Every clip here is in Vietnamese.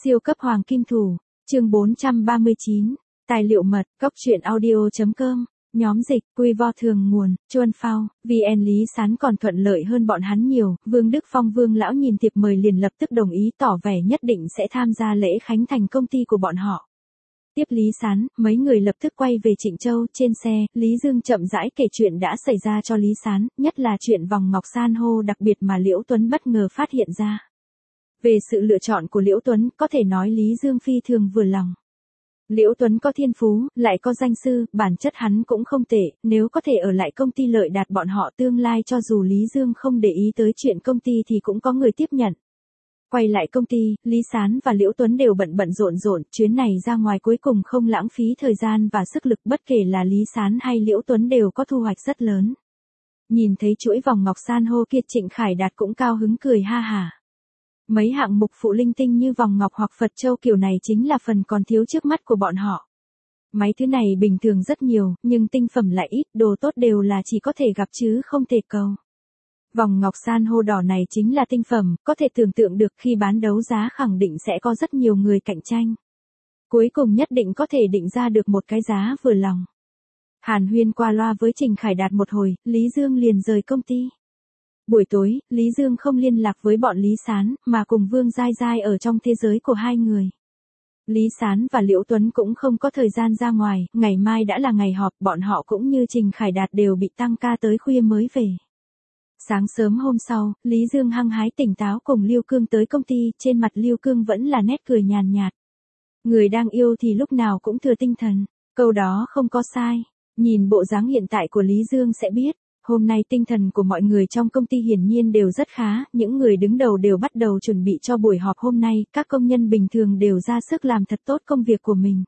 Siêu cấp hoàng kim thủ, chương 439, tài liệu mật, cóc truyện audio.com, nhóm dịch, quy vo thường nguồn, Chuân Phao, VN Lý Sán còn thuận lợi hơn bọn hắn nhiều, Vương Đức Phong Vương lão nhìn thiệp mời liền lập tức đồng ý tỏ vẻ nhất định sẽ tham gia lễ khánh thành công ty của bọn họ. Tiếp Lý Sán, mấy người lập tức quay về Trịnh Châu, trên xe, Lý Dương chậm rãi kể chuyện đã xảy ra cho Lý Sán, nhất là chuyện vòng ngọc san hô đặc biệt mà Liễu Tuấn bất ngờ phát hiện ra. Về sự lựa chọn của Liễu Tuấn, có thể nói Lý Dương phi thường vừa lòng. Liễu Tuấn có thiên phú, lại có danh sư, bản chất hắn cũng không tệ, nếu có thể ở lại công ty Lợi Đạt bọn họ tương lai cho dù Lý Dương không để ý tới chuyện công ty thì cũng có người tiếp nhận. Quay lại công ty, Lý Sán và Liễu Tuấn đều bận rộn, chuyến này ra ngoài cuối cùng không lãng phí thời gian và sức lực, bất kể là Lý Sán hay Liễu Tuấn đều có thu hoạch rất lớn. Nhìn thấy chuỗi vòng ngọc san hô kia, Trịnh Khải Đạt cũng cao hứng cười ha hả. Mấy hạng mục phụ linh tinh như vòng ngọc hoặc Phật châu kiểu này chính là phần còn thiếu trước mắt của bọn họ. Mấy thứ này bình thường rất nhiều, nhưng tinh phẩm lại ít, đồ tốt đều là chỉ có thể gặp chứ không thể cầu. Vòng ngọc san hô đỏ này chính là tinh phẩm, có thể tưởng tượng được khi bán đấu giá khẳng định sẽ có rất nhiều người cạnh tranh. Cuối cùng nhất định có thể định ra được một cái giá vừa lòng. Hàn huyên qua loa với Trịnh Khải Đạt một hồi, Lý Dương liền rời công ty. Buổi tối, Lý Dương không liên lạc với bọn Lý Sán, mà cùng Vương Giai Giai ở trong thế giới của hai người. Lý Sán và Liễu Tuấn cũng không có thời gian ra ngoài, ngày mai đã là ngày họp, bọn họ cũng như Trịnh Khải Đạt đều bị tăng ca tới khuya mới về. Sáng sớm hôm sau, Lý Dương hăng hái tỉnh táo cùng Lưu Cương tới công ty, trên mặt Lưu Cương vẫn là nét cười nhàn nhạt. Người đang yêu thì lúc nào cũng thừa tinh thần, câu đó không có sai, nhìn bộ dáng hiện tại của Lý Dương sẽ biết. Hôm nay tinh thần của mọi người trong công ty hiển nhiên đều rất khá, những người đứng đầu đều bắt đầu chuẩn bị cho buổi họp hôm nay, các công nhân bình thường đều ra sức làm thật tốt công việc của mình.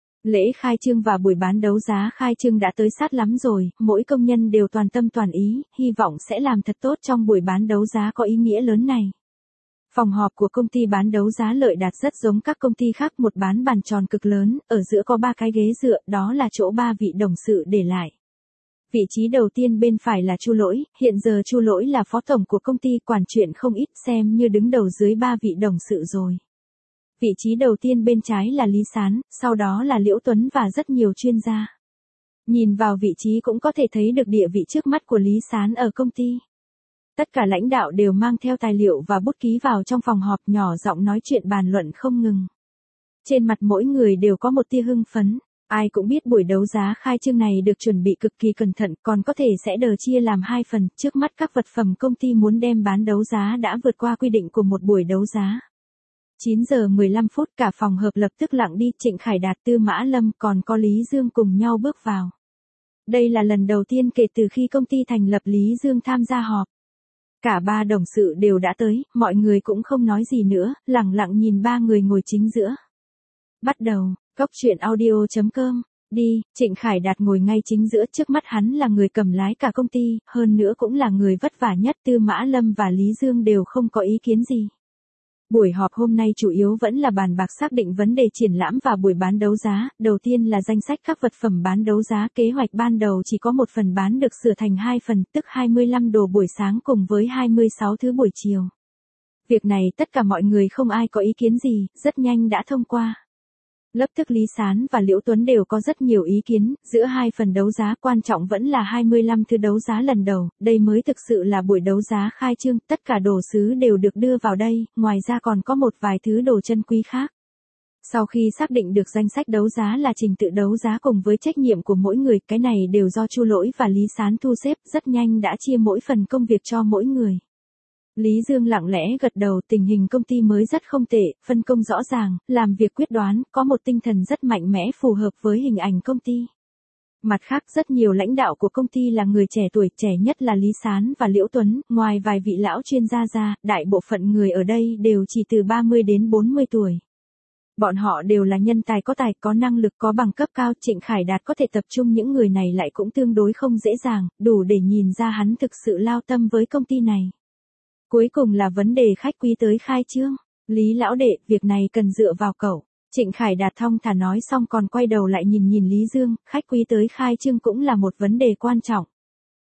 Lễ khai trương và buổi bán đấu giá khai trương đã tới sát lắm rồi, mỗi công nhân đều toàn tâm toàn ý, hy vọng sẽ làm thật tốt trong buổi bán đấu giá có ý nghĩa lớn này. Phòng họp của công ty bán đấu giá Lợi Đạt rất giống các công ty khác, một bán bàn tròn cực lớn, ở giữa có 3 cái ghế dựa, đó là chỗ 3 vị đồng sự để lại. Vị trí đầu tiên bên phải là Chu Lỗi, hiện giờ Chu Lỗi là phó tổng của công ty, quản chuyện không ít, xem như đứng đầu dưới 3 vị đồng sự rồi. Vị trí đầu tiên bên trái là Lý Sán, sau đó là Liễu Tuấn và rất nhiều chuyên gia. Nhìn vào vị trí cũng có thể thấy được địa vị trước mắt của Lý Sán ở công ty. Tất cả lãnh đạo đều mang theo tài liệu và bút ký vào trong phòng họp, nhỏ giọng nói chuyện bàn luận không ngừng. Trên mặt mỗi người đều có một tia hưng phấn. Ai cũng biết buổi đấu giá khai trương này được chuẩn bị cực kỳ cẩn thận, còn có thể sẽ đờ chia làm 2 phần, trước mắt các vật phẩm công ty muốn đem bán đấu giá đã vượt qua quy định của một buổi đấu giá. 9 giờ 15 phút cả phòng họp lập tức lặng đi, Trịnh Khải Đạt, Tư Mã Lâm còn có Lý Dương cùng nhau bước vào. Đây là lần đầu tiên kể từ khi công ty thành lập Lý Dương tham gia họp. Cả 3 đồng sự đều đã tới, mọi người cũng không nói gì nữa, lặng lặng nhìn 3 người ngồi chính giữa. Bắt đầu. Cóc truyện audio.com, đi, Trịnh Khải Đạt ngồi ngay chính giữa, trước mắt hắn là người cầm lái cả công ty, hơn nữa cũng là người vất vả nhất, Tư Mã Lâm và Lý Dương đều không có ý kiến gì. Buổi họp hôm nay chủ yếu vẫn là bàn bạc xác định vấn đề triển lãm và buổi bán đấu giá, đầu tiên là danh sách các vật phẩm bán đấu giá, kế hoạch ban đầu chỉ có một phần bán được sửa thành 2 phần, tức 25 đồ buổi sáng cùng với 26 thứ buổi chiều. Việc này tất cả mọi người không ai có ý kiến gì, rất nhanh đã thông qua. Lập tức Lý Sán và Liễu Tuấn đều có rất nhiều ý kiến, giữa 2 phần đấu giá quan trọng vẫn là 25 thứ đấu giá lần đầu, đây mới thực sự là buổi đấu giá khai trương, tất cả đồ sứ đều được đưa vào đây, ngoài ra còn có một vài thứ đồ chân quý khác. Sau khi xác định được danh sách đấu giá là trình tự đấu giá cùng với trách nhiệm của mỗi người, cái này đều do Chu Lỗi và Lý Sán thu xếp, rất nhanh đã chia mỗi phần công việc cho mỗi người. Lý Dương lặng lẽ gật đầu, tình hình công ty mới rất không tệ, phân công rõ ràng, làm việc quyết đoán, có một tinh thần rất mạnh mẽ phù hợp với hình ảnh công ty. Mặt khác rất nhiều lãnh đạo của công ty là người trẻ tuổi, trẻ nhất là Lý Sán và Liễu Tuấn, ngoài vài vị lão chuyên gia ra, đại bộ phận người ở đây đều chỉ từ 30 đến 40 tuổi. Bọn họ đều là nhân tài có tài, có năng lực, có bằng cấp cao, Trịnh Khải Đạt có thể tập trung những người này lại cũng tương đối không dễ dàng, đủ để nhìn ra hắn thực sự lao tâm với công ty này. Cuối cùng là vấn đề khách quý tới khai trương. Lý lão đệ, việc này cần dựa vào cậu. Trịnh Khải Đạt thong thả nói xong còn quay đầu lại nhìn Lý Dương, khách quý tới khai trương cũng là một vấn đề quan trọng.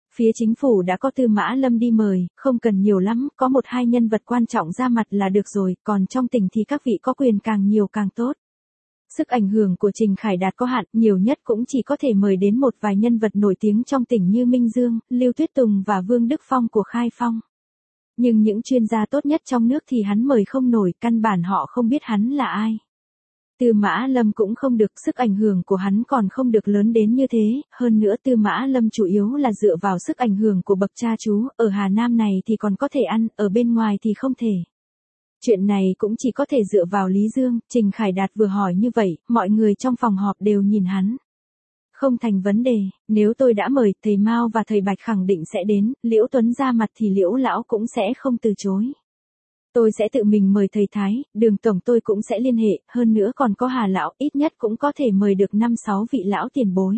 Phía chính phủ đã có Tư Mã Lâm đi mời, không cần nhiều lắm, có một hai nhân vật quan trọng ra mặt là được rồi, còn trong tỉnh thì các vị có quyền càng nhiều càng tốt. Sức ảnh hưởng của Trình Khải Đạt có hạn, nhiều nhất cũng chỉ có thể mời đến một vài nhân vật nổi tiếng trong tỉnh như Minh Dương, Lưu Tuyết Tùng và Vương Đức Phong của Khai Phong. Nhưng những chuyên gia tốt nhất trong nước thì hắn mời không nổi, căn bản họ không biết hắn là ai. Tư Mã Lâm cũng không được, sức ảnh hưởng của hắn còn không được lớn đến như thế, hơn nữa Tư Mã Lâm chủ yếu là dựa vào sức ảnh hưởng của bậc cha chú, ở Hà Nam này thì còn có thể ăn, ở bên ngoài thì không thể. Chuyện này cũng chỉ có thể dựa vào Lý Dương. Trình Khải Đạt vừa hỏi như vậy, mọi người trong phòng họp đều nhìn hắn. Không thành vấn đề, nếu tôi đã mời, thầy Mao và thầy Bạch khẳng định sẽ đến, Liễu Tuấn ra mặt thì Liễu Lão cũng sẽ không từ chối. Tôi sẽ tự mình mời thầy Thái, Đường Tổng tôi cũng sẽ liên hệ, hơn nữa còn có Hà Lão, ít nhất cũng có thể mời được 5-6 vị lão tiền bối.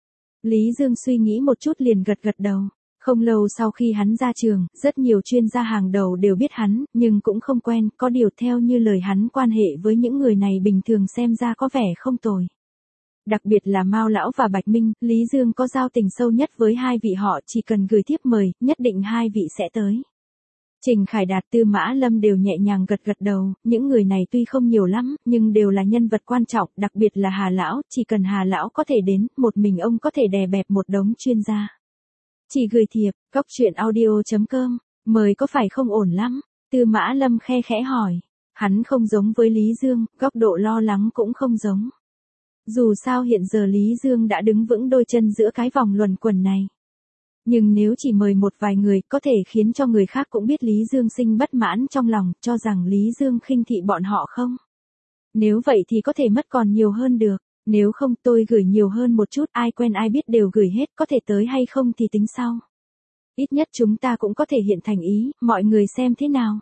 Lý Dương suy nghĩ một chút liền gật gật đầu. Không lâu sau khi hắn ra trường, rất nhiều chuyên gia hàng đầu đều biết hắn, nhưng cũng không quen, có điều theo như lời hắn quan hệ với những người này bình thường xem ra có vẻ không tồi. Đặc biệt là Mao Lão và Bạch Minh, Lý Dương có giao tình sâu nhất với hai vị họ, chỉ cần gửi thiếp mời, nhất định hai vị sẽ tới. Trình Khải Đạt, Tư Mã Lâm đều nhẹ nhàng gật gật đầu, những người này tuy không nhiều lắm, nhưng đều là nhân vật quan trọng, đặc biệt là Hà Lão, chỉ cần Hà Lão có thể đến, một mình ông có thể đè bẹp một đống chuyên gia. Chỉ gửi thiệp, coctruyện.audio.com, mời có phải không ổn lắm? Tư Mã Lâm khe khẽ hỏi. Hắn không giống với Lý Dương, góc độ lo lắng cũng không giống. Dù sao hiện giờ Lý Dương đã đứng vững đôi chân giữa cái vòng luẩn quẩn này. Nhưng nếu chỉ mời một vài người có thể khiến cho người khác cũng biết Lý Dương sinh bất mãn trong lòng, cho rằng Lý Dương khinh thị bọn họ không? Nếu vậy thì có thể mất còn nhiều hơn được. Nếu không tôi gửi nhiều hơn một chút, ai quen ai biết đều gửi hết, có thể tới hay không thì tính sau. Ít nhất chúng ta cũng có thể hiện thành ý, mọi người xem thế nào.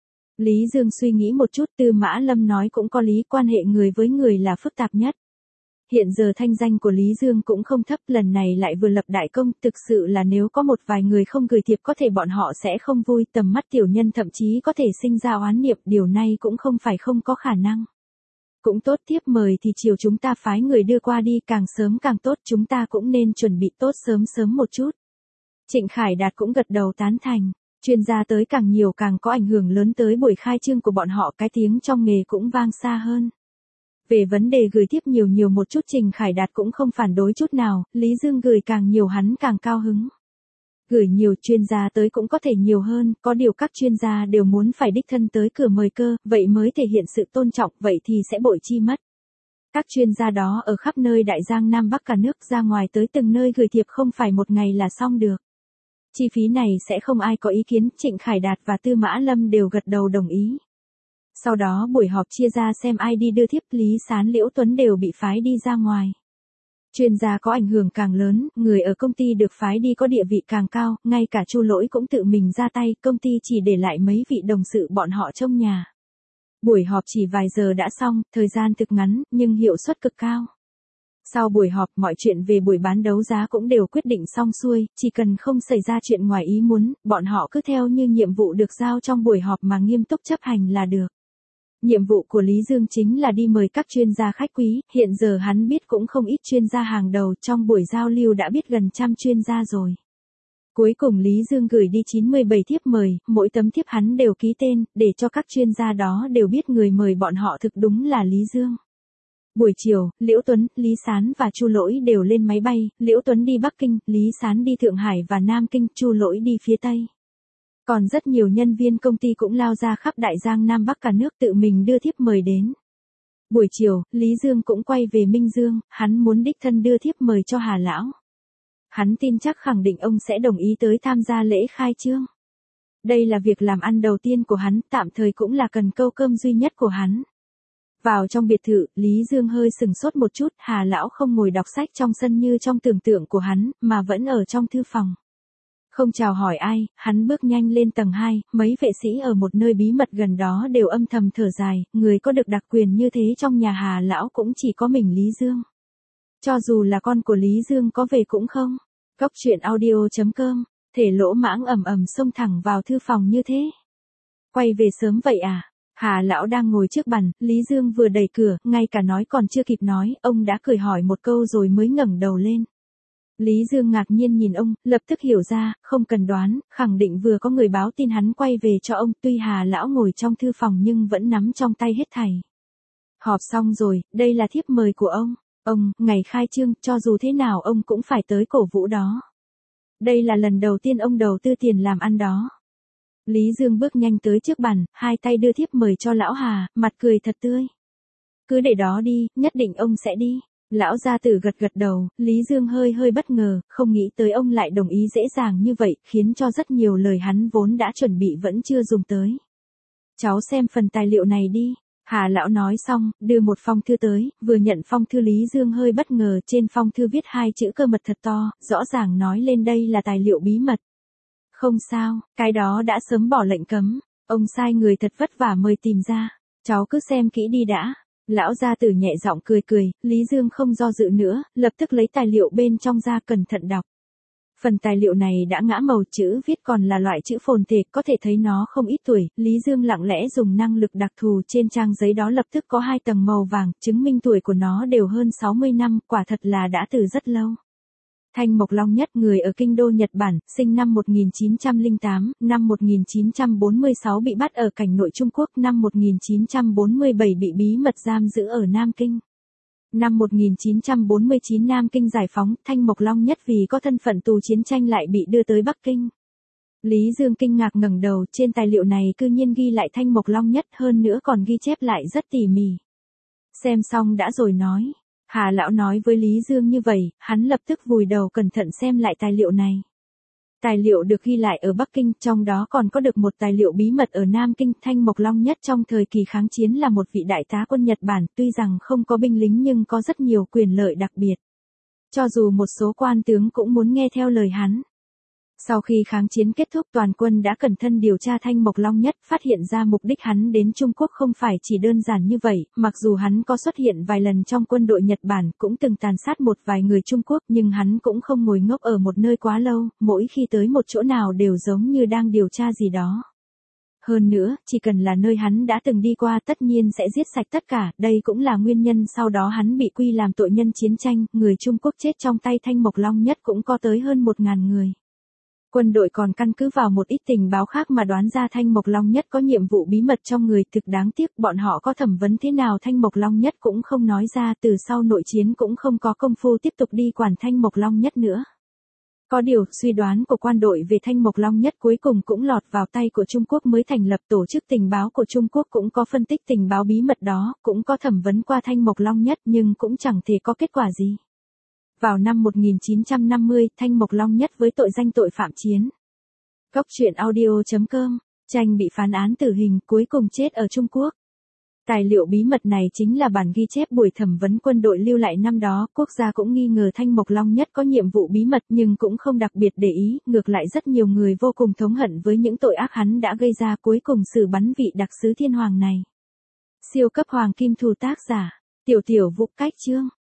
Lý Dương suy nghĩ một chút, Tư Mã Lâm nói cũng có lý, quan hệ người với người là phức tạp nhất. Hiện giờ thanh danh của Lý Dương cũng không thấp, lần này lại vừa lập đại công, thực sự là nếu có một vài người không gửi thiệp có thể bọn họ sẽ không vui, tầm mắt tiểu nhân thậm chí có thể sinh ra oán niệm, điều này cũng không phải không có khả năng. Cũng tốt, thiếp mời thì chiều chúng ta phái người đưa qua đi, càng sớm càng tốt, chúng ta cũng nên chuẩn bị tốt sớm sớm một chút. Trịnh Khải Đạt cũng gật đầu tán thành, chuyên gia tới càng nhiều càng có ảnh hưởng lớn tới buổi khai trương của bọn họ, cái tiếng trong nghề cũng vang xa hơn. Về vấn đề gửi thiếp nhiều một chút Trình Khải Đạt cũng không phản đối chút nào, Lý Dương gửi càng nhiều hắn càng cao hứng. Gửi nhiều chuyên gia tới cũng có thể nhiều hơn, có điều các chuyên gia đều muốn phải đích thân tới cửa mời cơ, vậy mới thể hiện sự tôn trọng, vậy thì sẽ bội chi mất. Các chuyên gia đó ở khắp nơi Đại Giang Nam Bắc cả nước, ra ngoài tới từng nơi gửi thiệp không phải một ngày là xong được. Chi phí này sẽ không ai có ý kiến, Trịnh Khải Đạt và Tư Mã Lâm đều gật đầu đồng ý. Sau đó buổi họp chia ra xem ai đi đưa thiếp, Lý Sán, Liễu Tuấn đều bị phái đi ra ngoài. Chuyên gia có ảnh hưởng càng lớn, người ở công ty được phái đi có địa vị càng cao, ngay cả Chu Lỗi cũng tự mình ra tay, công ty chỉ để lại mấy vị đồng sự bọn họ trong nhà. Buổi họp chỉ vài giờ đã xong, thời gian thực ngắn, nhưng hiệu suất cực cao. Sau buổi họp, mọi chuyện về buổi bán đấu giá cũng đều quyết định xong xuôi, chỉ cần không xảy ra chuyện ngoài ý muốn, bọn họ cứ theo như nhiệm vụ được giao trong buổi họp mà nghiêm túc chấp hành là được. Nhiệm vụ của Lý Dương chính là đi mời các chuyên gia khách quý, hiện giờ hắn biết cũng không ít chuyên gia hàng đầu, trong buổi giao lưu đã biết gần 100 chuyên gia rồi. Cuối cùng Lý Dương gửi đi 97 thiếp mời, mỗi tấm thiếp hắn đều ký tên, để cho các chuyên gia đó đều biết người mời bọn họ thực đúng là Lý Dương. Buổi chiều, Liễu Tuấn, Lý Sán và Chu Lỗi đều lên máy bay, Liễu Tuấn đi Bắc Kinh, Lý Sán đi Thượng Hải và Nam Kinh, Chu Lỗi đi phía Tây. Còn rất nhiều nhân viên công ty cũng lao ra khắp Đại Giang Nam Bắc cả nước tự mình đưa thiếp mời đến. Buổi chiều, Lý Dương cũng quay về Minh Dương, hắn muốn đích thân đưa thiếp mời cho Hà Lão. Hắn tin chắc khẳng định ông sẽ đồng ý tới tham gia lễ khai trương. Đây là việc làm ăn đầu tiên của hắn, tạm thời cũng là cần câu cơm duy nhất của hắn. Vào trong biệt thự, Lý Dương hơi sừng sốt một chút, Hà Lão không ngồi đọc sách trong sân như trong tưởng tượng của hắn, mà vẫn ở trong thư phòng. Không chào hỏi ai, hắn bước nhanh lên tầng 2, mấy vệ sĩ ở một nơi bí mật gần đó đều âm thầm thở dài, người có được đặc quyền như thế trong nhà Hà Lão cũng chỉ có mình Lý Dương. Cho dù là con của Lý Dương có về cũng không. Coctruyện.audio.com, thể lỗ mãng ầm xông thẳng vào thư phòng như thế. Quay về sớm vậy à? Hà Lão đang ngồi trước bàn, Lý Dương vừa đẩy cửa, ngay cả nói còn chưa kịp nói, ông đã cười hỏi một câu rồi mới ngẩng đầu lên. Lý Dương ngạc nhiên nhìn ông, lập tức hiểu ra, không cần đoán, khẳng định vừa có người báo tin hắn quay về cho ông, tuy Hà lão ngồi trong thư phòng nhưng vẫn nắm trong tay hết thảy. Họp xong rồi, đây là thiếp mời của ông. Ông, ngày khai trương, cho dù thế nào ông cũng phải tới cổ vũ đó. Đây là lần đầu tiên ông đầu tư tiền làm ăn đó. Lý Dương bước nhanh tới trước bàn, hai tay đưa thiếp mời cho lão Hà, mặt cười thật tươi. Cứ để đó đi, nhất định ông sẽ đi. Lão gia tử gật gật đầu, Lý Dương hơi bất ngờ, không nghĩ tới ông lại đồng ý dễ dàng như vậy, khiến cho rất nhiều lời hắn vốn đã chuẩn bị vẫn chưa dùng tới. Cháu xem phần tài liệu này đi. Hà lão nói xong, đưa một phong thư tới, vừa nhận phong thư Lý Dương hơi bất ngờ, trên phong thư viết hai chữ cơ mật thật to, rõ ràng nói lên đây là tài liệu bí mật. Không sao, cái đó đã sớm bỏ lệnh cấm, ông sai người thật vất vả mời tìm ra, cháu cứ xem kỹ đi đã. Lão gia tử nhẹ giọng cười, Lý Dương không do dự nữa, lập tức lấy tài liệu bên trong ra cẩn thận đọc. Phần tài liệu này đã ngã màu, chữ viết còn là loại chữ phồn thể, có thể thấy nó không ít tuổi, Lý Dương lặng lẽ dùng năng lực đặc thù trên trang giấy đó lập tức có 2 tầng màu vàng, chứng minh tuổi của nó đều hơn 60 năm, quả thật là đã từ rất lâu. Thanh Mộc Long Nhất, người ở kinh đô Nhật Bản, sinh năm 1908, năm 1946 bị bắt ở cảnh nội Trung Quốc, năm 1947 bị bí mật giam giữ ở Nam Kinh. Năm 1949 Nam Kinh giải phóng, Thanh Mộc Long Nhất vì có thân phận tù chiến tranh lại bị đưa tới Bắc Kinh. Lý Dương kinh ngạc ngẩng đầu, trên tài liệu này cư nhiên ghi lại Thanh Mộc Long Nhất, hơn nữa còn ghi chép lại rất tỉ mỉ. Xem xong đã rồi nói. Hà lão nói với Lý Dương như vậy, hắn lập tức vùi đầu cẩn thận xem lại tài liệu này. Tài liệu được ghi lại ở Bắc Kinh, trong đó còn có được một tài liệu bí mật ở Nam Kinh. Thanh Mộc Long Nhất trong thời kỳ kháng chiến là một vị đại tá quân Nhật Bản, tuy rằng không có binh lính nhưng có rất nhiều quyền lợi đặc biệt. Cho dù một số quan tướng cũng muốn nghe theo lời hắn. Sau khi kháng chiến kết thúc, toàn quân đã cẩn thận điều tra Thanh Mộc Long Nhất, phát hiện ra mục đích hắn đến Trung Quốc không phải chỉ đơn giản như vậy, mặc dù hắn có xuất hiện vài lần trong quân đội Nhật Bản, cũng từng tàn sát một vài người Trung Quốc, nhưng hắn cũng không ngồi ngốc ở một nơi quá lâu, mỗi khi tới một chỗ nào đều giống như đang điều tra gì đó. Hơn nữa, chỉ cần là nơi hắn đã từng đi qua tất nhiên sẽ giết sạch tất cả, đây cũng là nguyên nhân sau đó hắn bị quy làm tội nhân chiến tranh, người Trung Quốc chết trong tay Thanh Mộc Long Nhất cũng có tới hơn 1.000 người. Quân đội còn căn cứ vào một ít tình báo khác mà đoán ra Thanh Mộc Long Nhất có nhiệm vụ bí mật trong người, thực đáng tiếc bọn họ có thẩm vấn thế nào Thanh Mộc Long Nhất cũng không nói ra, từ sau nội chiến cũng không có công phu tiếp tục đi quản Thanh Mộc Long Nhất nữa. Có điều, suy đoán của quan đội về Thanh Mộc Long Nhất cuối cùng cũng lọt vào tay của Trung Quốc mới thành lập tổ chức tình báo của Trung Quốc cũng có phân tích tình báo bí mật đó, cũng có thẩm vấn qua Thanh Mộc Long Nhất nhưng cũng chẳng thể có kết quả gì. Vào năm 1950, Thanh Mộc Long Nhất với tội danh tội phạm chiến. Góc truyện audio.com, Tranh bị phán án tử hình, cuối cùng chết ở Trung Quốc. Tài liệu bí mật này chính là bản ghi chép buổi thẩm vấn quân đội lưu lại năm đó, quốc gia cũng nghi ngờ Thanh Mộc Long Nhất có nhiệm vụ bí mật nhưng cũng không đặc biệt để ý, ngược lại rất nhiều người vô cùng thống hận với những tội ác hắn đã gây ra, cuối cùng xử bắn vị đặc sứ thiên hoàng này. Siêu cấp hoàng kim thù, tác giả, Tiểu Vũ, cách chương.